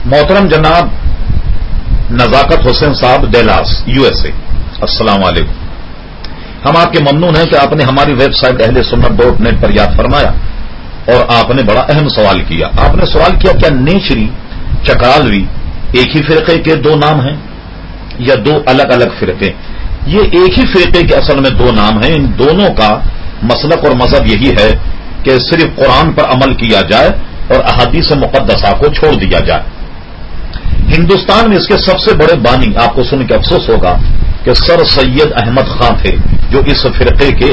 محترم جناب نزاکت حسین صاحب ڈیلاس USA، السلام علیکم۔ ہم آپ کے ممنون ہیں کہ آپ نے ہماری ویب سائٹ اہل سنت.net پر یاد فرمایا اور آپ نے بڑا اہم سوال کیا۔ آپ نے سوال کیا کیا نیچری چکرالوی ایک ہی فرقے کے دو نام ہیں یا دو الگ الگ فرقے؟ یہ ایک ہی فرقے کے اصل میں دو نام ہیں۔ ان دونوں کا مسلک اور مذہب یہی ہے کہ صرف قرآن پر عمل کیا جائے اور احادیث مقدسہ کو چھوڑ دیا جائے۔ ہندوستان میں اس کے سب سے بڑے بانی آپ کو سن کے افسوس ہوگا کہ سر سید احمد خان تھے، جو اس فرقے کے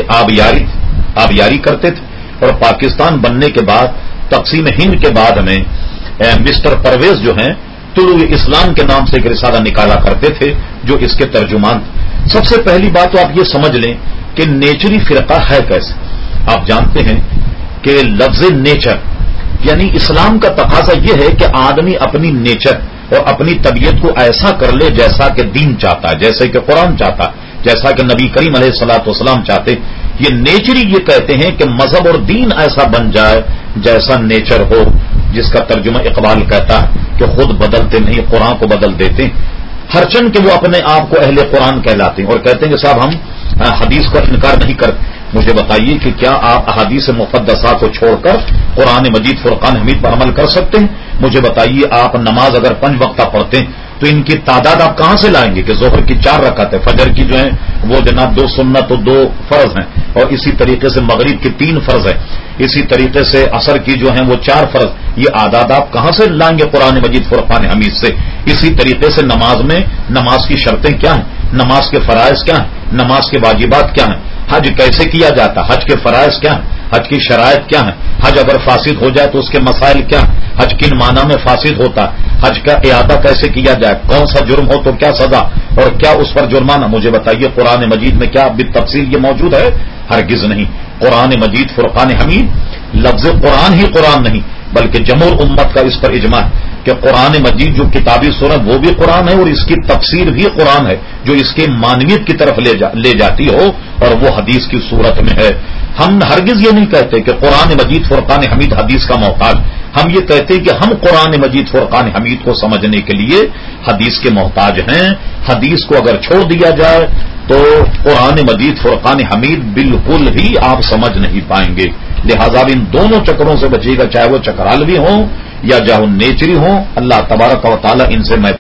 آبیاری کرتے تھے، اور پاکستان بننے کے بعد تقسیم ہند کے بعد میں مسٹر پرویز جو ہیں طلوع اسلام کے نام سے ایک رسالہ نکالا کرتے تھے جو اس کے ترجمان تھے۔ سب سے پہلی بات تو آپ یہ سمجھ لیں کہ نیچری فرقہ ہے کیسے۔ آپ جانتے ہیں کہ لفظ نیچر یعنی اسلام کا تقاضا یہ ہے کہ آدمی اپنی نیچر اور اپنی طبیعت کو ایسا کر لے جیسا کہ دین چاہتا ہے، جیسے کہ قرآن چاہتا ہے، جیسا کہ نبی کریم علیہ الصلوۃ والسلام چاہتے۔ یہ نیچری یہ کہتے ہیں کہ مذہب اور دین ایسا بن جائے جیسا نیچر ہو، جس کا ترجمہ اقبال کہتا ہے کہ خود بدلتے نہیں قرآن کو بدل دیتے ہیں۔ ہرچند کہ وہ اپنے آپ کو اہل قرآن کہلاتے ہیں اور کہتے ہیں کہ صاحب ہم حدیث کا انکار نہیں کرتے۔ مجھے بتائیے کہ کیا آپ احادیث مقدسہ کو چھوڑ کر قرآن مجید فرقان حمید پر عمل کر سکتے ہیں؟ مجھے بتائیے آپ نماز اگر 5 وقتہ پڑھتے ہیں تو ان کی تعداد آپ کہاں سے لائیں گے کہ ظہر کی 4 رکعت ہے، فجر کی جو ہیں وہ جناب 2 سنت اور 2 فرض ہیں، اور اسی طریقے سے مغرب کی 3 فرض ہیں، اسی طریقے سے عصر کی جو ہیں وہ 4 فرض۔ یہ اعداد آپ کہاں سے لائیں گے قرآن مجید فرقان حمید سے؟ اسی طریقے سے نماز میں نماز کی شرطیں کیا ہیں، نماز کے فرائض کیا ہیں، نماز کے واجبات کیا ہیں، حج کیسے کیا جاتا، حج کے فرائض کیا ہیں، حج کی شرائط کیا ہیں، حج اگر فاسد ہو جائے تو اس کے مسائل کیا ہیں، حج کن معنی میں فاسد ہوتا ہے، حج کا اعادہ کیسے کیا جائے، کون سا جرم ہو تو کیا سزا اور کیا اس پر جرمانہ؟ مجھے بتائیے قرآن مجید میں کیا بالتفصیل یہ موجود ہے؟ ہرگز نہیں۔ قرآن مجید فرقان حمید لفظ قرآن ہی قرآن نہیں بلکہ جمہور امت کا اس پر اجماع ہے کہ قرآن مجید جو کتابی صورت وہ بھی قرآن ہے اور اس کی تفسیر بھی قرآن ہے جو اس کے معنویت کی طرف لے جاتی ہو، اور وہ حدیث کی صورت میں ہے۔ ہم ہرگز یہ نہیں کہتے کہ قرآن مجید فرقان حمید حدیث کا محتاج، ہم یہ کہتے ہیں کہ ہم قرآن مجید فرقان حمید کو سمجھنے کے لیے حدیث کے محتاج ہیں۔ حدیث کو اگر چھوڑ دیا جائے تو قرآن مجید فرقان حمید بالکل ہی آپ سمجھ نہیں پائیں گے۔ لہذا ان دونوں چکروں سے بچیے گا، چاہے وہ چکرالوی ہوں یا جاہو نیچری ہوں۔ اللہ تبارک و تعالی ان سے میں